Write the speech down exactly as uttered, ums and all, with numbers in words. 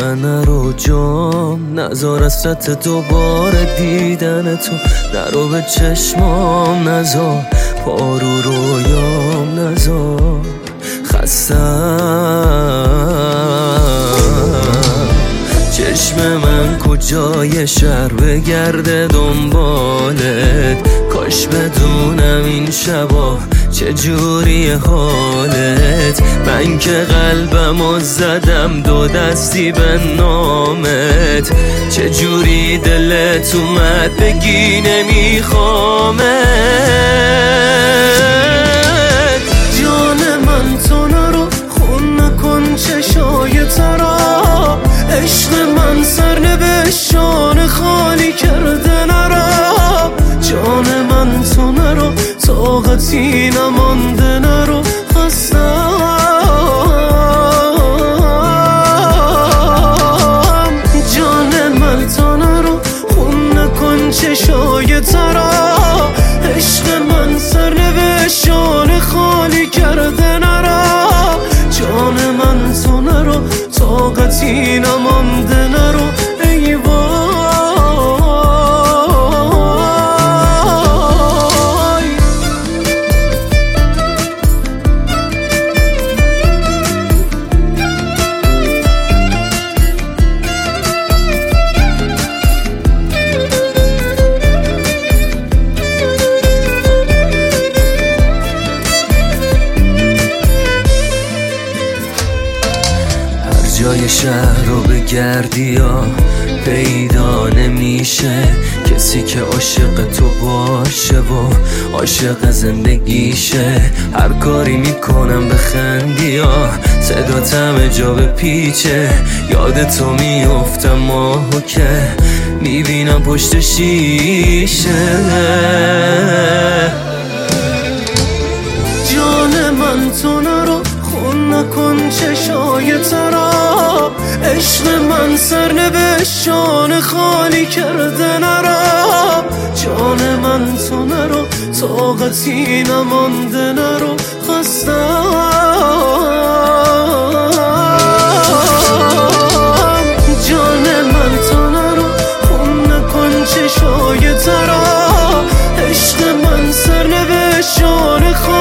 من نرو جام، نزار اسرت دوباره دیدن تو، نرو به چشمام نزار، پارو رویام نزار، خستم. چشم من کجای شهر بگرده دنبالت، کاش بدونم این شبا چجوری حالت. من که قلبمو زدم دو دستی به نامت، چجوری دلت اومد بگی نمیخوامت. جان من تو نرو، خون نکن چشای ترا، عشق من سرنوشتان خالی کرده نرا. جان من تو نرو، طاقتی نمانده نرو، خستم. جان من تو نرو، خون نکن چشای ترا، عشق من سرنوشتان خالی کرده نرا. جان من تو نرو، طاقتی نمانده نرو، ای وای. جای شهر رو بگردی یا پیدا نمیشه کسی که عاشق تو باشه و عاشق زندگیشه. هر کاری میکنم بخندی یا صدات همه جا به پیچه، یاد تو میافتم ماهو که میبینم پشت شیشه. جان من تو نرو، خون نکن چشای ترا، عشق من سرنوشتان خالی کرده نرا. جان من تو نرو، طاقتی نمانده نرو، خستم. جان من تو نرو، خون نکن چشای ترا، عشق من سرنوشتان خالی